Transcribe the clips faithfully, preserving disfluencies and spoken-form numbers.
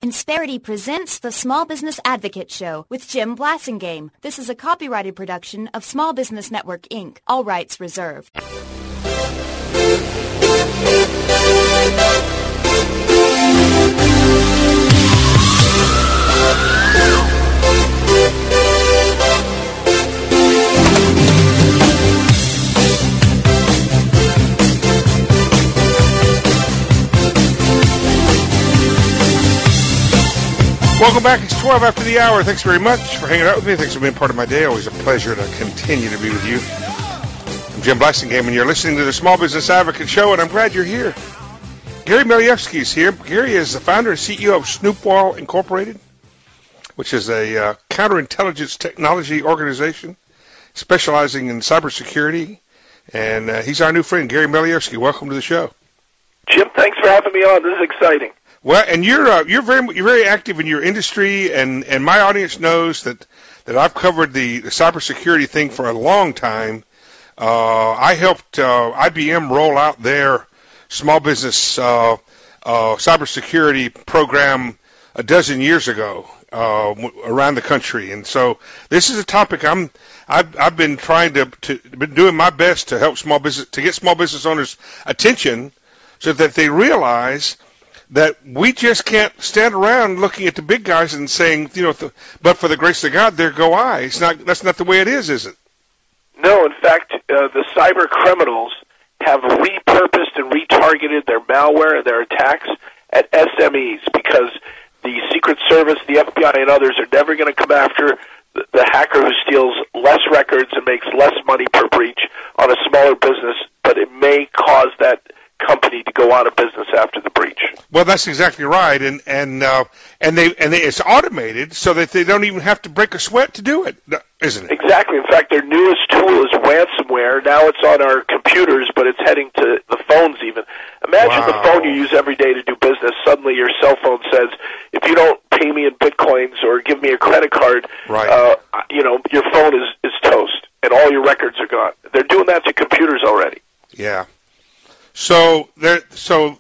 Insperity presents the Small Business Advocate Show with Jim Blasingame. This is a copyrighted production of Small Business Network, Incorporated. All rights reserved. Welcome back. It's twelve after the hour. Thanks very much for hanging out with me. Thanks for being part of my day. Always a pleasure to continue to be with you. I'm Jim Blasingame, and you're listening to the Small Business Advocate Show, and I'm glad you're here. Gary Milievsky is here. Gary is the founder and C E O of Snoopwall Incorporated, which is a uh, counterintelligence technology organization specializing in cybersecurity, and uh, he's our new friend, Gary Milievsky. Welcome to the show. Jim, thanks for having me on. This is exciting. Well, and you're uh, you're very you're very active in your industry, and, and my audience knows that, that I've covered the, the cybersecurity thing for a long time. Uh, I helped uh, I B M roll out their small business uh, uh, cybersecurity program a dozen years ago uh, around the country, and so this is a topic I'm I've, I've been trying to, to been doing my best to help small business to get small business owners' attention, so that they realize that we just can't stand around looking at the big guys and saying, you know, the, but for the grace of God, there go I. It's not. That's not the way it is, is it? No, in fact, uh, the cyber criminals have repurposed and retargeted their malware and their attacks at S M Es because the Secret Service, the F B I, and others are never going to come after the, the hacker who steals less records and makes less money per breach on a smaller business, but it may cause that company to go out of business after the breach. Well, that's exactly right, and and uh, and they and they, it's automated so that they don't even have to break a sweat to do it, isn't it? Exactly. In fact, their newest tool is ransomware. Now it's on our computers, but it's heading to the phones even. Imagine wow. the phone you use every day to do business. Suddenly your cell phone says, if you don't pay me in bitcoins or give me a credit card, right. uh, you know, your phone is, is toast, and all your records are gone. They're doing that to computers already. Yeah. So there, so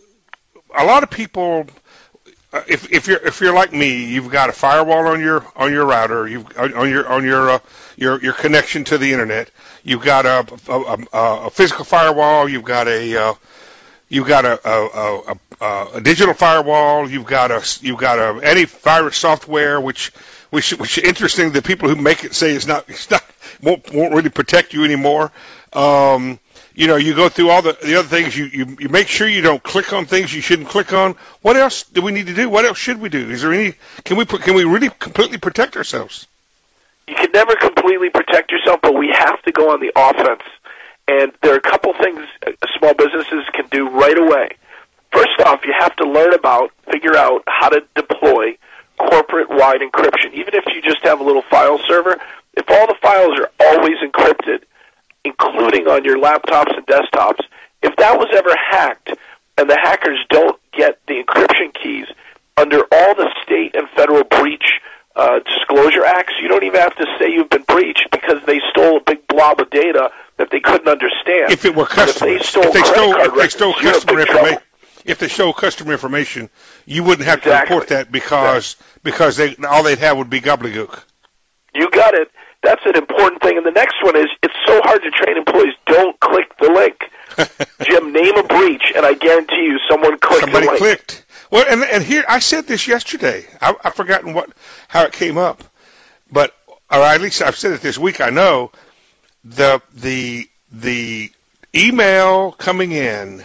a lot of people, uh, if if you're if you're like me, you've got a firewall on your on your router, you've on your on your uh, your your connection to the internet. You've got a a, a, a physical firewall. You've got a uh, you've got a a, a a digital firewall. You've got a you've got a antivirus software, which which which interesting. The people who make it say it's not it's not won't won't really protect you anymore. Um, You know, you go through all the, the other things. You, you you make sure you don't click on things you shouldn't click on. What else do we need to do? What else should we do? Is there any? Can we can we really completely protect ourselves? You can never completely protect yourself, but we have to go on the offense. And there are a couple things small businesses can do right away. First off, you have to learn about, figure out how to deploy corporate-wide encryption. Even if you just have a little file server, if all the files are always encrypted, including on your laptops and desktops, if that was ever hacked and the hackers don't get the encryption keys under all the state and federal breach uh, disclosure acts, you don't even have to say you've been breached because they stole a big blob of data that they couldn't understand. If it were customers, if they stole, if they stole, card if they stole records, customer information, if they stole customer information, you wouldn't have exactly. to report that because exactly. because they all they'd have would be gobbledygook. You got it. That's an important thing. And the next one is, it's so hard to train employees. Don't click the link. Jim, name a breach, and I guarantee you someone clicked Somebody the link. clicked. Well, and, and here, I said this yesterday. I, I've forgotten what how it came up. But, or at least I've said it this week, I know. The, the, the email coming in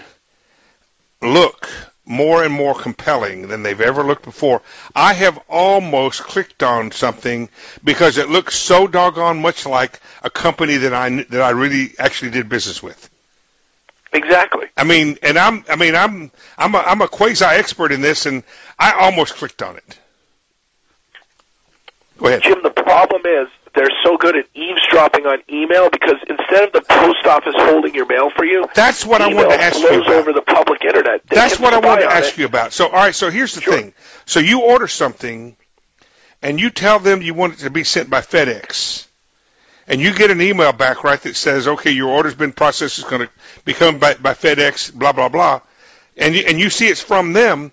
look more and more compelling than they've ever looked before. I have almost clicked on something because it looks so doggone much like a company that I that I really actually did business with. Exactly. I mean, and I'm I mean I'm I'm a, I'm a quasi expert in this, and I almost clicked on it. Go ahead, Jim. The problem is they're so good at eavesdropping on email because instead of the post office holding your mail for you, that's what I wanted to ask you about. Over the public internet. They that's what I wanted to ask it. you about. So, all right. So here's the sure. thing. So you order something, and you tell them you want it to be sent by FedEx, and you get an email back, right, that says, okay, your order's been processed. It's going to be coming by, by FedEx. Blah blah blah, and you, and you see it's from them.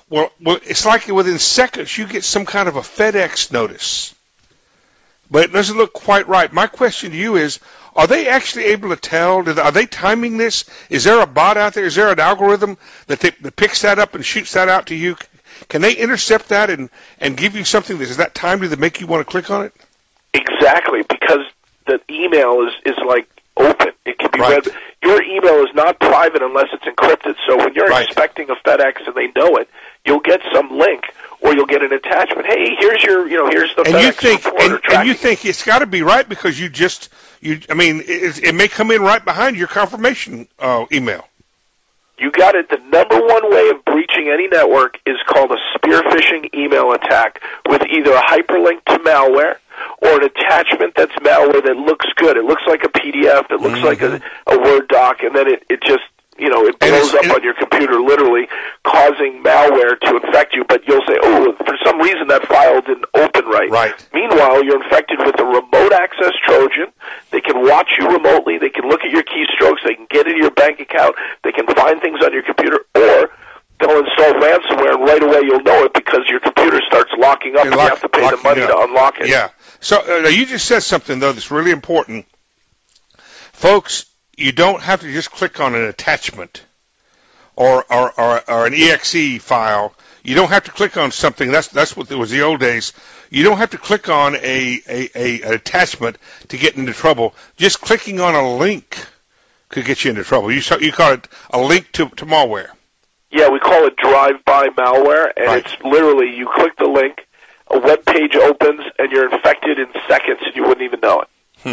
Well, well, it's like within seconds you get some kind of a FedEx notice, but it doesn't look quite right. My question to you is, are they actually able to tell? Are they timing this? Is there a bot out there? Is there an algorithm that, they, that picks that up and shoots that out to you? Can they intercept that and, and give you something that is that timed to make you want to click on it? Exactly, because the email is, is like open. It can be right. read. Your email is not private unless it's encrypted. So when you're right. expecting a FedEx and they know it, you'll get some link or you'll get an attachment. Hey, here's your, you know, here's the and FedEx you think, reporter and, and you think it's got to be right because you just, you. I mean, it, it may come in right behind your confirmation uh, email. You got it. The number one way of breaching any network is called a spear phishing email attack with either a hyperlink to malware or an attachment that's malware that looks good. It looks like a P D F. It looks mm-hmm. like a, a Word doc, and then it, it just, you know, it blows up on your computer, literally causing malware to infect you. But you'll say, oh, for some reason that file didn't open right. Right. Meanwhile, you're infected with a remote access Trojan. They can watch you remotely. They can look at your keystrokes. They can get into your bank account. They can find things on your computer, or they'll install ransomware, and right away you'll know it because your computer starts locking up, and lock, you have to pay the money up. to unlock it. Yeah. So uh, you just said something, though, that's really important. Folks, you don't have to just click on an attachment or, or, or, or an E X E file. You don't have to click on something. That's that's what it was the old days. You don't have to click on a, a, a an attachment to get into trouble. Just clicking on a link could get you into trouble. You you call it a link to, to malware. Yeah, we call it drive-by malware, and right. it's literally you click the link, a web page opens, and you're infected in seconds, and you wouldn't even know it. Hmm.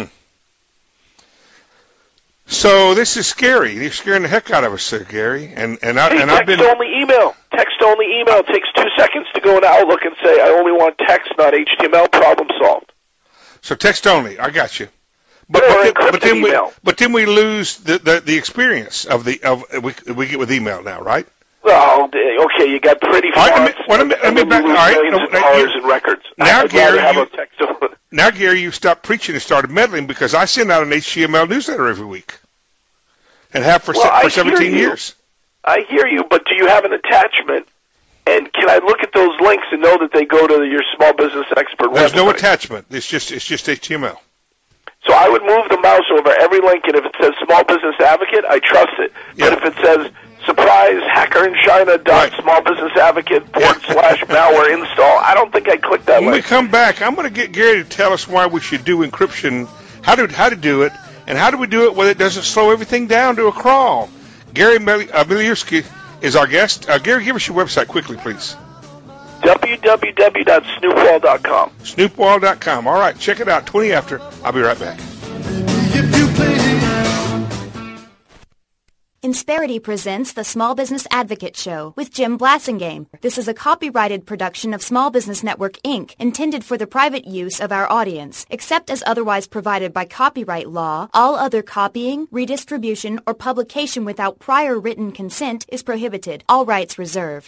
So this is scary. You're scaring the heck out of us, sir, Gary. And and, I, hey, and I've been text-only email. Text-only email. It takes two seconds to go into Outlook and say, I only want text, not H T M L. Problem solved. So text only. I got you. But, or but, then, but then email. we but then we lose the, the, the experience of the of we we get with email now, right? Well, okay, you got pretty All right, fonts, let me, let me, let me back, all right, millions of dollars in records. Now, I'd Gary, have you, a text only. now, Gary, you stopped preaching and started meddling because I send out an H T M L newsletter every week, and have for well, for seventeen years. I hear you, but do you have an attachment? And can I look at those links and know that they go to your small business expert There's website? no attachment. It's just it's just H T M L. So I would move the mouse over every link, and if it says Small Business Advocate, I trust it. Yeah. But if it says surprise hacker in China dot small business advocate forward slash malware install, I don't think I'd click that when link. we come back, I'm going to get Gary to tell us why we should do encryption, how to how to do it, and how do we do it where it doesn't slow everything down to a crawl. Gary Miliuski is our guest. Uh, Gary, give us your website quickly, please. w w w dot snoopwall dot com. snoopwall dot com. All right, check it out. twenty after. I'll be right back. Insperity presents the Small Business Advocate Show with Jim Blasingame. This is a copyrighted production of Small Business Network, Incorporated, intended for the private use of our audience. Except as otherwise provided by copyright law, all other copying, redistribution, or publication without prior written consent is prohibited. All rights reserved.